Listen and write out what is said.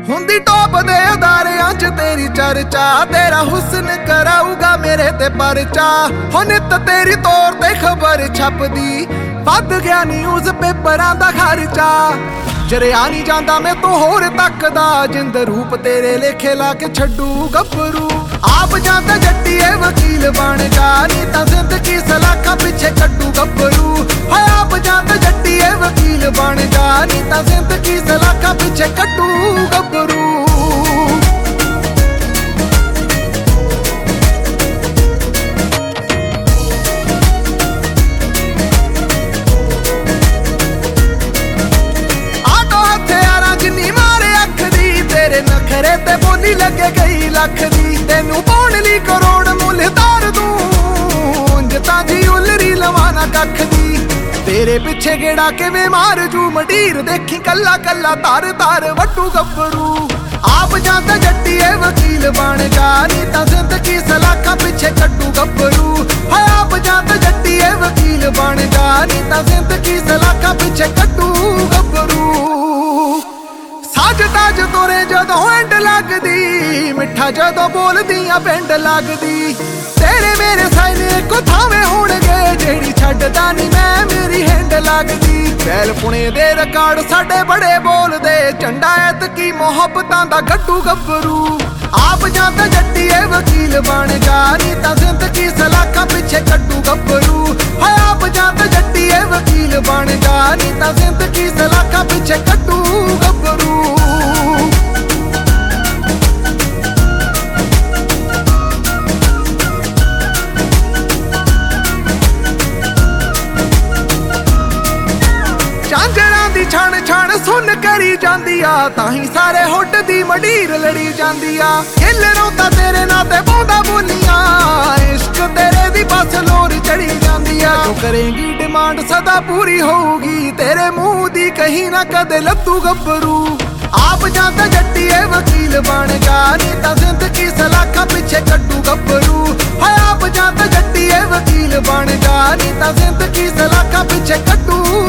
ਹੁੰਦੀ ਟੋਪ ਦੇ ਅਦਾਰਿਆਂ 'ਚ ਤੇਰੀ ਚਰਚਾ, ਤੇਰਾ ਹੁਸਨ ਕਰਾਊਗਾ ਮੇਰੇ ਤੇ ਪਰਚਾ। ਹੋ ਨਿੱਤ ਤੇਰੀ ਤੌਰ ਤੇ ਖਬਰ ਛਪਦੀ, ਵੱਧ ਗਿਆ ਨਿਊਜ਼ ਪੇਪਰਾਂ ਦਾ ਖਰਚਾ। ਜਰਿਆ ਨਹੀਂ ਜਾਂਦਾ ਮੈਂ ਤੋਂ ਹੋਰ ਤੱਕਦਾ, ਜਿੰਦ ਰੂਪ ਤੇਰੇ ਲੇਖੇ ਲਾ ਕੇ ਛੱਡੂ ਗੱਭਰੂ। ਆਪ ਜਾਂਦਾ ਜੱਟੀਏ ਵਕੀਲ ਬਣ ਜਾ, ਨੀ ਤਾਂ ਜ਼ਿੰਦਗੀ ਸਲਾਖਾਂ ਪਿੱਛੇ ਕੱਢੂ ਗੱਭਰੂ। ਹਾਏ ਆਪ ਜਾਂਦਾ ਜੱਟੀਏ ਵਕੀਲ ਬਣ ਜਾ, ਨੀ ਤਾਂ ਜ਼ਿੰਦਗੀ ਸਲਾਖਾਂ ਪਿੱਛੇ ਕੱਢੂ ਗੱਭਰੂ। ਨਖਰੇ ਤੇ ਬੋਲੀ ਲੱਗੇ ਗਈ ਲੱਖ ਦੀ, ਤੈਨੂੰ ਪਾਉਣ ਲਈ ਕਰੋੜ ਮੁੱਲ ਧਾਰ ਦੂੰ। ਉਂਝ ਤਾਂ ਜੀ ਉਲਰੀ ਲਵਾਂ ਨਾ ਕੱਖ ਦੀ, ਤੇਰੇ ਪਿੱਛੇ ਗੇੜਾ ਕਿਵੇਂ ਮਾਰ ਜੂ ਮੰਡੀਰ। ਦੇਖੀ ਕੱਲਾ ਕੱਲਾ ਤਾਰ ਤਾਰ ਵੱਟੂ ਗੱਭਰੂ। ਆਪ ਜਾਂਦਾ ਜੱਟੀਏ ਵਕੀਲ ਬਣ ਜਾ, ਨੀ ਤਾਂ ਜ਼ਿੰਦਗੀ ਸਲਾਖਾਂ ਪਿੱਛੇ ਕੱਢੂ ਗੱਭਰੂ। ਹਾਏ ਆਪ ਜਾਂਦਾ ਜੱਟੀਏ ਵਕੀਲ ਬਣ ਜਾ, ਨੀ ਤਾਂ ਜ਼ਿੰਦਗੀ ਸਲਾਖਾਂ ਪਿੱਛੇ ਕੱਢੂ ਗੱਭਰੂ। ਸਾਜ ਤਾਜ ਤੋਰੇ ਜਦੋਂ ਐਂਡ ਲੱਗਦੀ, ਮਿੱਠਾ ਜਦੋਂ ਬੋਲਦੀਆਂ ਪਿੰਡ ਲੱਗਦੀ। ਤੇਰੇ ਮੇਰੇ ਸਾਈਨ ਇੱਕੋ ਥਾਵੇਂ ਹੋਣਗੇ, ਜਿਹੜੀ ਛੱਡਦਾ ਨਹੀਂ ਮੈਂ ਮੇਰੀ ਹੈਂਡ ਲੱਗਦੀ। ਬੈਲ ਪੁਣੇ ਦੇ ਰਿਕਾਰਡ ਸਾਡੇ ਬੜੇ ਬੋਲਦੇ, ਝੰਡਾ ਐਤਕੀ ਮੁਹੱਬਤਾਂ ਦਾ ਗੱਡੂ ਗੱਭਰੂ। ਆਪ ਜਾਂਦਾ ਜੱਟੀਏ ਵਕੀਲ ਬਣ ਜਾ, ਨੀ ਤਾਂ ਜ਼ਿੰਦਗੀ ਸਲਾਖਾਂ ਪਿੱਛੇ ਕੱਢੂ ਗੱਭਰੂ। ਹਾਏ ਆਪ ਜਾਂਦਾ ਜੱਟੀਏ ਵਕੀਲ ਬਣ ਜਾ, ਨੀ ਤਾਂ ਜ਼ਿੰਦਗੀ ਸਲਾਖਾਂ ਪਿੱਛੇ ਕੱਢੂ ਗੱਭਰੂ। ਝਾਂਜਰਾਂ ਦੀ ਛਣ ਛਣ ਸੁਣ ਕਰੀ ਜਾਂਦੀ ਆ, ਤਾਂ ਹੀ ਸਾਰੇ ਹੁੱਡ ਦੀ ਮੰਡੀਰ ਲੜੀ ਜਾਂਦੀ ਆ। ਖੇਲਣੋਂ ਤਾਂ ਤੇਰੇ ਨਾਂ ਤੇ ਪਾਉਂਦਾ ਬੋਲੀਆਂ, ਇਸ਼ਕ ਤੇਰੇ ਦੀ ਬਸ ਲੋਰ ਚੜੀ ਜਾਂਦੀ ਆ। ਜੋ ਕਰੇਂਗੀ ਡਿਮਾਂਡ ਸਦਾ ਪੂਰੀ ਹੋਊਗੀ, ਤੇਰੇ ਮੂੰਹ ਦੀ ਕਹੀ ਨਾ ਕਦੇ ਲੱਤੂ ਗੱਭਰੂ। ਆਪ ਜਾਂਦਾ ਜੱਟੀਏ ਵਕੀਲ ਬਣ ਜਾ, ਨੀ ਤਾਂ ਜ਼ਿੰਦਗੀ ਸਲਾਖਾਂ ਪਿੱਛੇ ਕੱਢੂ ਗੱਭਰੂ। ਹਾਏ ਆਪ ਜਾਂਦਾ ਜੱਟੀਏ ਵਕੀਲ ਬਣ ਜਾ, ਨੀ ਤਾਂ ਜ਼ਿੰਦਗੀ ਸਲਾਖਾਂ ਪਿੱਛੇ ਕੱਢੂ